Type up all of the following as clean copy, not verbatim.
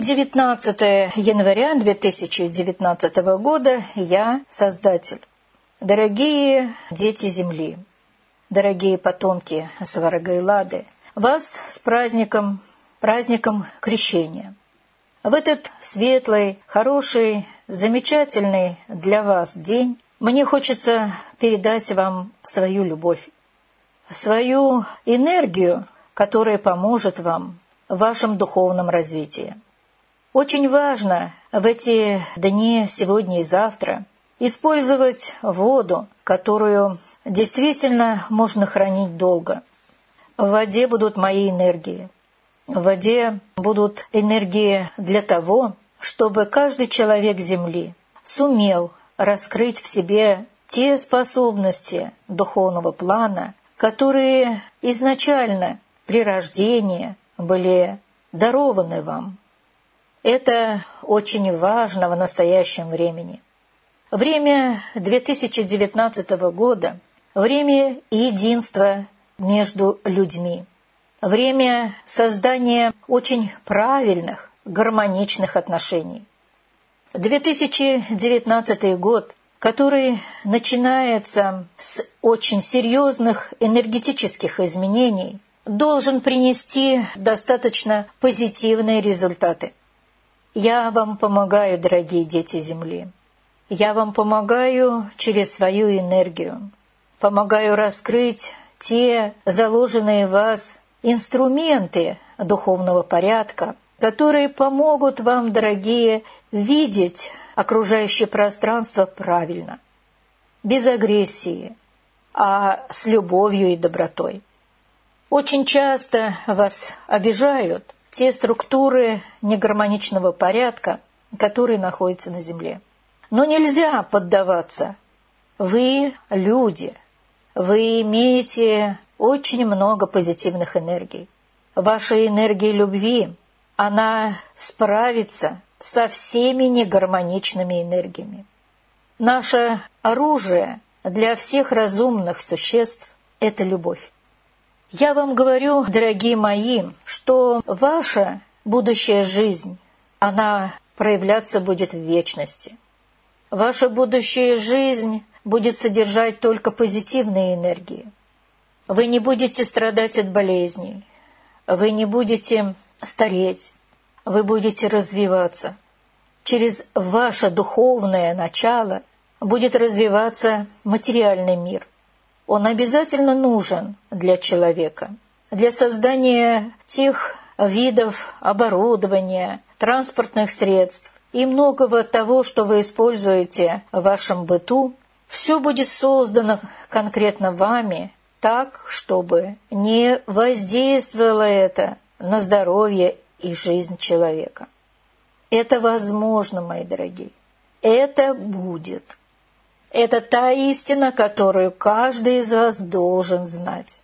19 января 2019 года. Я создатель. Дорогие дети Земли, дорогие потомки Сварога и Лады, вас с праздником Крещения. В этот светлый, хороший, замечательный для вас день мне хочется передать вам свою любовь, свою энергию, которая поможет вам в вашем духовном развитии. Очень важно в эти дни, сегодня и завтра, использовать воду, которую действительно можно хранить долго. В воде будут мои энергии. В воде будут энергии для того, чтобы каждый человек Земли сумел раскрыть в себе те способности духовного плана, которые изначально при рождении были дарованы вам. Это очень важно в настоящем времени. Время 2019 года – время единства между людьми, время создания очень правильных, гармоничных отношений. 2019 год, который начинается с очень серьезных энергетических изменений, должен принести достаточно позитивные результаты. Я вам помогаю, дорогие дети Земли. Я вам помогаю через свою энергию. Помогаю раскрыть те заложенные в вас инструменты духовного порядка, которые помогут вам, дорогие, видеть окружающее пространство правильно, без агрессии, а с любовью и добротой. Очень часто вас обижают те структуры негармоничного порядка, которые находятся на Земле. Но нельзя поддаваться. Вы люди. Вы имеете очень много позитивных энергий. Ваша энергия любви, она справится со всеми негармоничными энергиями. Наше оружие для всех разумных существ – это любовь. Я вам говорю, дорогие мои, что ваша будущая жизнь, она проявляться будет в вечности. Ваша будущая жизнь будет содержать только позитивные энергии. Вы не будете страдать от болезней, вы не будете стареть, вы будете развиваться. Через ваше духовное начало будет развиваться материальный мир. Он обязательно нужен для человека, для создания тех видов оборудования, транспортных средств и многого того, что вы используете в вашем быту. Все будет создано конкретно вами так, чтобы не воздействовало это на здоровье и жизнь человека. Это возможно, мои дорогие. Это будет. Это та истина, которую каждый из вас должен знать.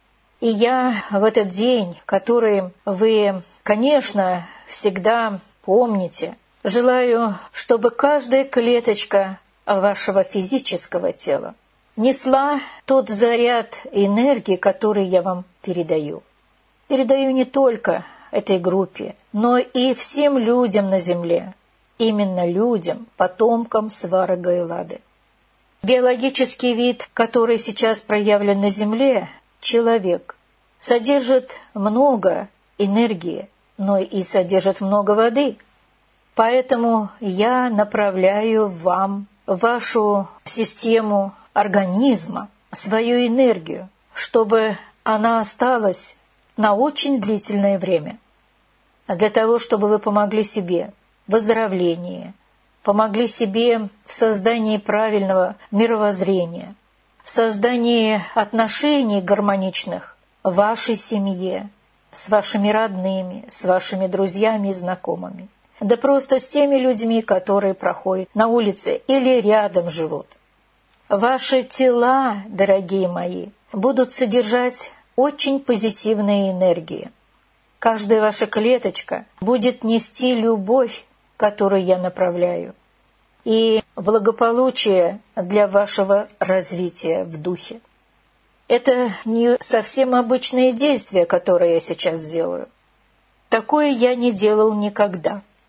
И я в этот день, который вы, конечно, всегда помните, желаю, чтобы каждая клеточка вашего физического тела несла тот заряд энергии, который я вам передаю. Передаю не только этой группе, но и всем людям на Земле, именно людям, потомкам Сварога и Лады. Биологический вид, который сейчас проявлен на Земле, человек, содержит много энергии, но и содержит много воды. Поэтому я направляю вам, в вашу систему организма, свою энергию, чтобы она осталась на очень длительное время. Для того, чтобы вы помогли себе в выздоровлении, помогли себе в создании правильного мировоззрения, в создании отношений гармоничных в вашей семье, с вашими родными, с вашими друзьями и знакомыми, да просто с теми людьми, которые проходят на улице или рядом живут. Ваши тела, дорогие мои, будут содержать очень позитивные энергии. Каждая ваша клеточка будет нести любовь, которую я направляю, и благополучие для вашего развития в духе. Это не совсем обычные действия, которые я сейчас делаю. Такое я не делал никогда.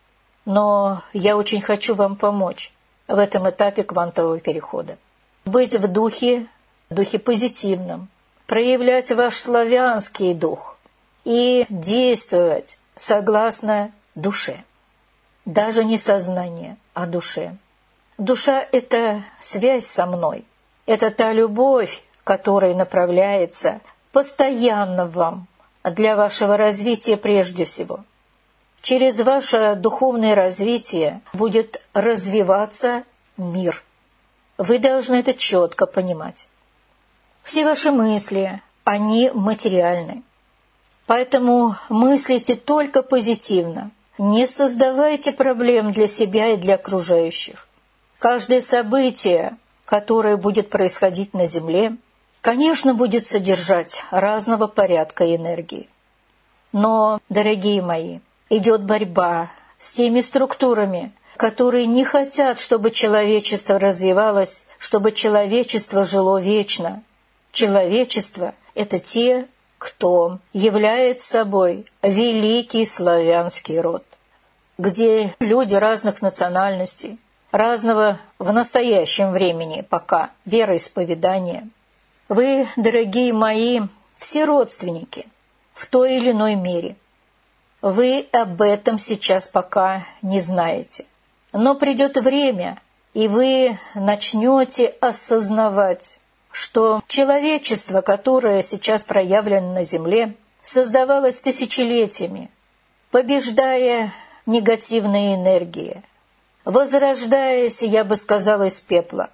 но я очень хочу вам помочь в этом этапе квантового перехода. Быть в духе позитивном, проявлять ваш славянский дух и действовать согласно душе. Даже не сознание, а душе. Душа — это связь со мной. Это та любовь, которая направляется постоянно вам, для вашего развития прежде всего. Через ваше духовное развитие будет развиваться мир. Вы должны это четко понимать. Все ваши мысли, они материальны. Поэтому мыслите только позитивно. Не создавайте проблем для себя и для окружающих. Каждое событие, которое будет происходить на Земле, конечно, будет содержать разного порядка энергии. Но, дорогие мои, идет борьба с теми структурами, которые не хотят, чтобы человечество развивалось, чтобы человечество жило вечно. Человечество — это те, кто является собой великий славянский род, где люди разных национальностей, разного в настоящем времени пока вероисповедания. Вы, дорогие мои, все родственники в той или иной мере. Вы об этом сейчас пока не знаете. Но придет время, и вы начнете осознавать, что человечество, которое сейчас проявлено на Земле, создавалось тысячелетиями, побеждая негативные энергии, возрождаясь, я бы сказала, из пепла,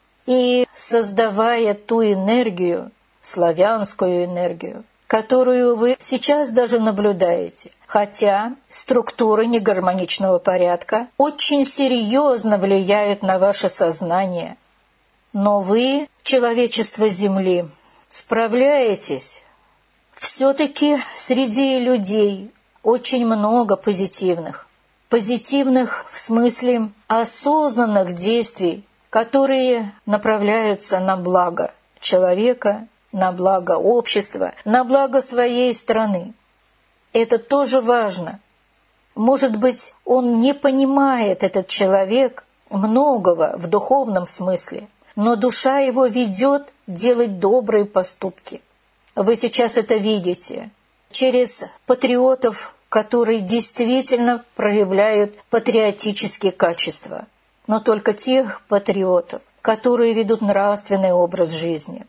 и создавая ту энергию, славянскую энергию, которую вы сейчас даже наблюдаете. Хотя структуры негармоничного порядка очень серьезно влияют на ваше сознание. Но вы, человечество Земли, справляетесь. Все-таки среди людей очень много позитивных. Позитивных в смысле осознанных действий, которые направляются на благо человека, на благо общества, на благо своей страны. Это тоже важно. Может быть, он не понимает, этот человек, многого в духовном смысле, но душа его ведет делать добрые поступки. Вы сейчас это видите через патриотов, которые действительно проявляют патриотические качества, но только тех патриотов, которые ведут нравственный образ жизни.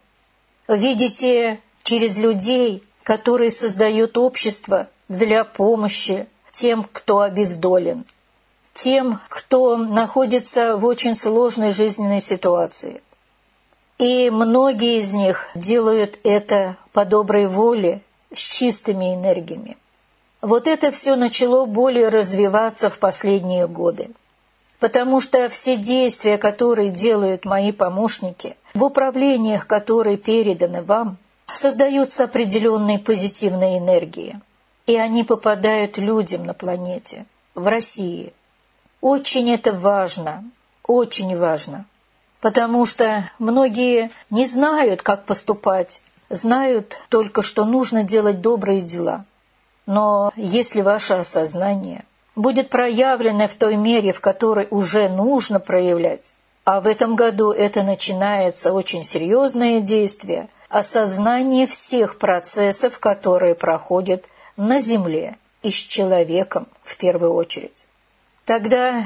Видите через людей, которые создают общество для помощи тем, кто обездолен, тем, кто находится в очень сложной жизненной ситуации. И многие из них делают это по доброй воле, с чистыми энергиями. Вот это все начало более развиваться в последние годы. Потому что все действия, которые делают мои помощники, в управлениях, которые переданы вам, создаются определенные позитивные энергии. И они попадают людям на планете, в России. Очень это важно, очень важно. Потому что многие не знают, как поступать, знают только, что нужно делать добрые дела. Но если ваше осознание будет проявлено в той мере, в которой уже нужно проявлять, а в этом году это начинается очень серьезное действие, осознание всех процессов, которые проходят на Земле и с человеком в первую очередь. Тогда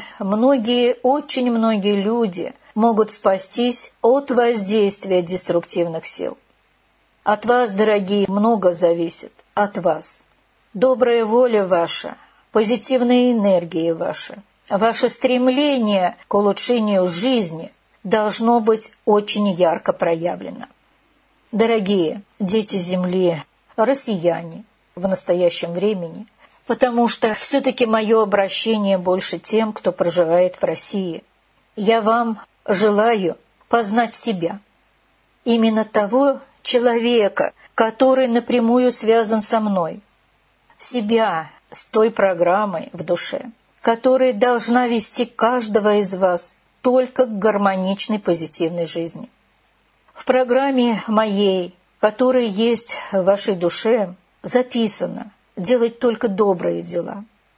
очень многие люди могут спастись от воздействия деструктивных сил. От вас, дорогие, много зависит, от вас. Добрая воля ваша, позитивные энергии ваши, ваше стремление к улучшению жизни должно быть очень ярко проявлено. Дорогие дети Земли, россияне в настоящем времени, потому что все-таки мое обращение больше тем, кто проживает в России. Я вам желаю познать себя, именно того человека, который напрямую связан со мной, себя с той программой в душе, которая должна вести каждого из вас только к гармоничной позитивной жизни. В программе моей, которая есть в вашей душе, записано делать только добрые дела.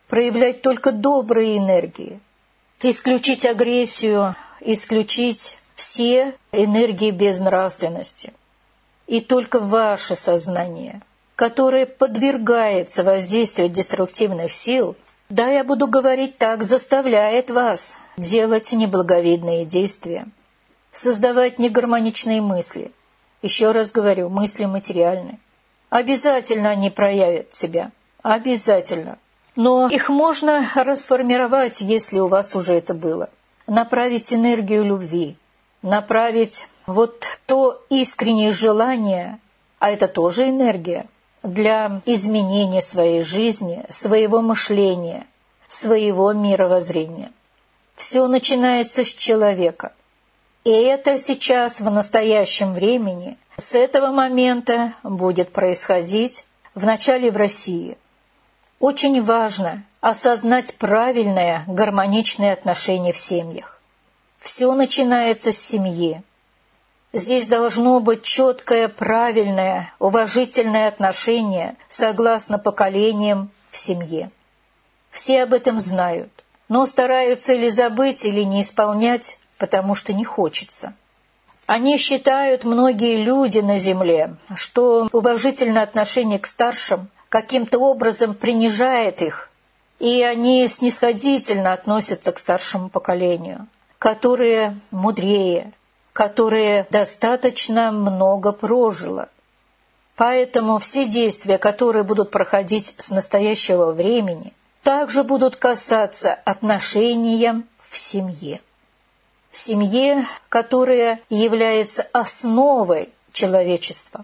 проявлять только добрые энергии, исключить агрессию, исключить все энергии безнравственности. И только ваше сознание, которое подвергается воздействию деструктивных сил, да, я буду говорить так, заставляет вас делать неблаговидные действия, создавать негармоничные мысли. Еще раз говорю, мысли материальны. Обязательно они проявят себя. Обязательно. Но их можно расформировать, если у вас уже это было. Направить энергию любви, направить вот то искреннее желание, а это тоже энергия, для изменения своей жизни, своего мышления, своего мировоззрения. Все начинается с человека. И это сейчас, в настоящем времени, с этого момента будет происходить вначале в России. Очень важно осознать правильное, гармоничное отношение в семьях. Все начинается с семьи. Здесь должно быть четкое, правильное, уважительное отношение согласно поколениям в семье. Все об этом знают, но стараются или забыть, или не исполнять, потому что не хочется. Они считают, многие люди на земле, что уважительное отношение к старшим каким-то образом принижает их, и они снисходительно относятся к старшему поколению, которое мудрее, которое достаточно много прожило. Поэтому все действия, которые будут проходить с настоящего времени, также будут касаться отношения в семье. В семье, которая является основой человечества.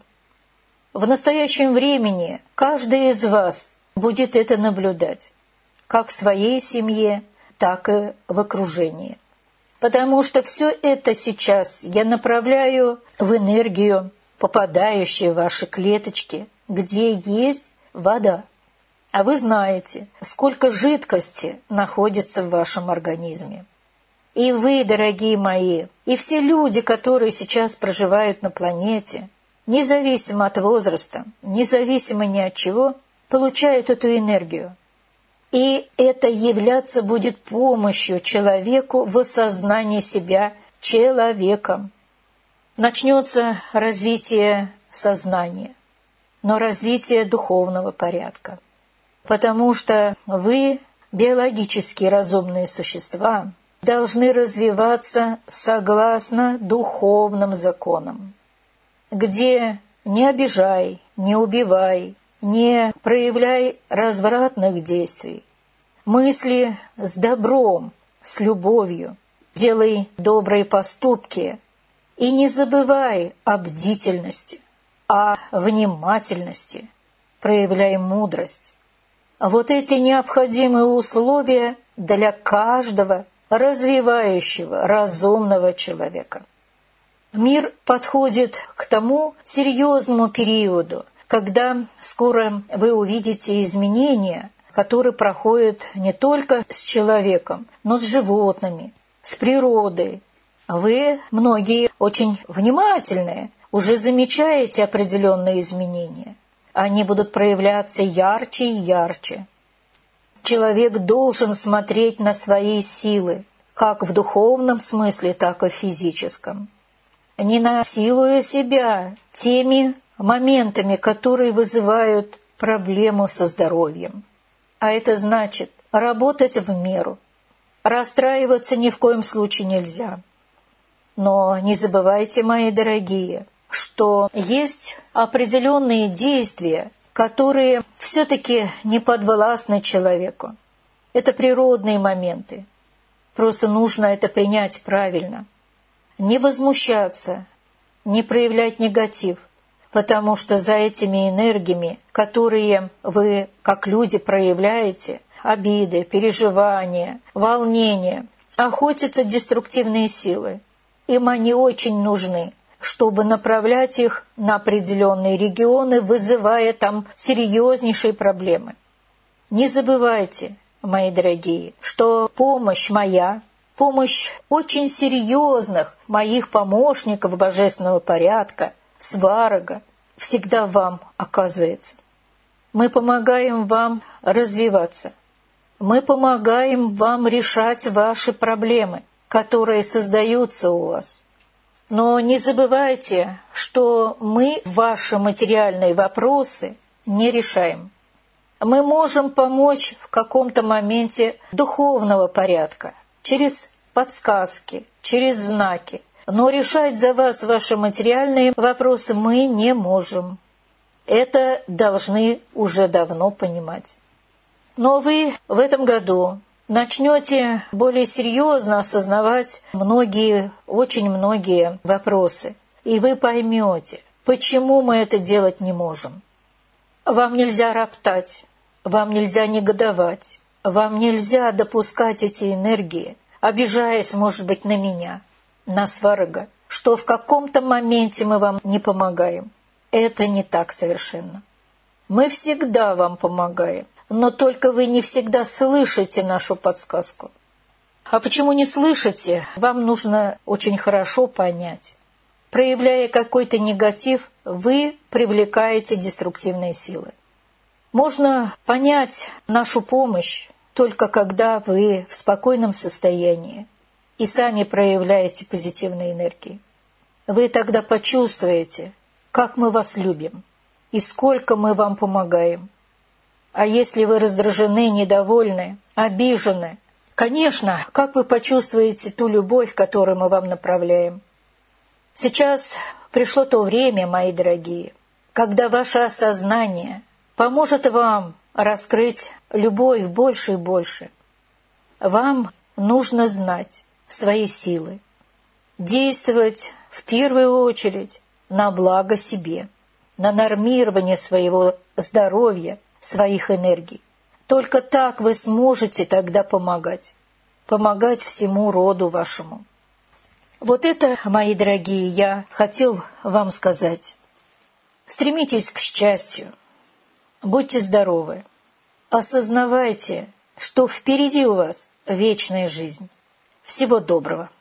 В настоящем времени каждый из вас будет это наблюдать, как в своей семье, так и в окружении. Потому что все это сейчас я направляю в энергию, попадающую в ваши клеточки, где есть вода. А вы знаете, сколько жидкости находится в вашем организме. И вы, дорогие мои, и все люди, которые сейчас проживают на планете, независимо от возраста, независимо ни от чего, получают эту энергию. И это являться будет помощью человеку в осознании себя человеком. Начнется развитие сознания, но развитие духовного порядка. Потому что вы, биологически разумные существа, должны развиваться согласно духовным законам, где не обижай, не убивай, не проявляй развратных действий. Мысли с добром, с любовью. Делай добрые поступки. И не забывай о бдительности, о внимательности. Проявляй мудрость. Вот эти необходимые условия для каждого развивающего, разумного человека. Мир подходит к тому серьезному периоду, когда скоро вы увидите изменения, которые проходят не только с человеком, но с животными, с природой. Вы, многие, очень внимательные, уже замечаете определенные изменения. Они будут проявляться ярче и ярче. Человек должен смотреть на свои силы, как в духовном смысле, так и в физическом. Не насилуя себя теми моментами, которые вызывают проблему со здоровьем. А это значит работать в меру. Расстраиваться ни в коем случае нельзя. Но не забывайте, мои дорогие, что есть определенные действия, которые все-таки не подвластны человеку. Это природные моменты. Просто нужно это принять правильно. Не возмущаться, не проявлять негатив, потому что за этими энергиями, которые вы, как люди, проявляете, обиды, переживания, волнения, охотятся деструктивные силы. Им они очень нужны, чтобы направлять их на определенные регионы, вызывая там серьезнейшие проблемы. Не забывайте, мои дорогие, что помощь моя, помощь очень серьезных моих помощников божественного порядка, сварога, всегда вам оказывается. Мы помогаем вам развиваться. Мы помогаем вам решать ваши проблемы, которые создаются у вас. Но не забывайте, что мы ваши материальные вопросы не решаем. Мы можем помочь в каком-то моменте духовного порядка, через подсказки, через знаки. Но решать за вас ваши материальные вопросы мы не можем. Это должны уже давно понимать. Но вы в этом году начнете более серьезно осознавать очень многие вопросы. И вы поймете, почему мы это делать не можем. Вам нельзя роптать, вам нельзя негодовать, вам нельзя допускать эти энергии, обижаясь, может быть, на меня, на Сварога, что в каком-то моменте мы вам не помогаем. Это не так совершенно. Мы всегда вам помогаем, но только вы не всегда слышите нашу подсказку. А почему не слышите, вам нужно очень хорошо понять. Проявляя какой-то негатив, вы привлекаете деструктивные силы. Можно понять нашу помощь только когда вы в спокойном состоянии и сами проявляете позитивные энергии. Вы тогда почувствуете, как мы вас любим и сколько мы вам помогаем. А если вы раздражены, недовольны, обижены, конечно, как вы почувствуете ту любовь, которую мы вам направляем? Сейчас пришло то время, мои дорогие, когда ваше осознание поможет вам раскрыть любовь больше и больше. Вам нужно знать свои силы, действовать в первую очередь на благо себе, на нормирование своего здоровья, своих энергий. Только так вы сможете тогда помогать всему роду вашему. Вот это, мои дорогие, я хотел вам сказать. Стремитесь к счастью, будьте здоровы, осознавайте, что впереди у вас вечная жизнь. Всего доброго!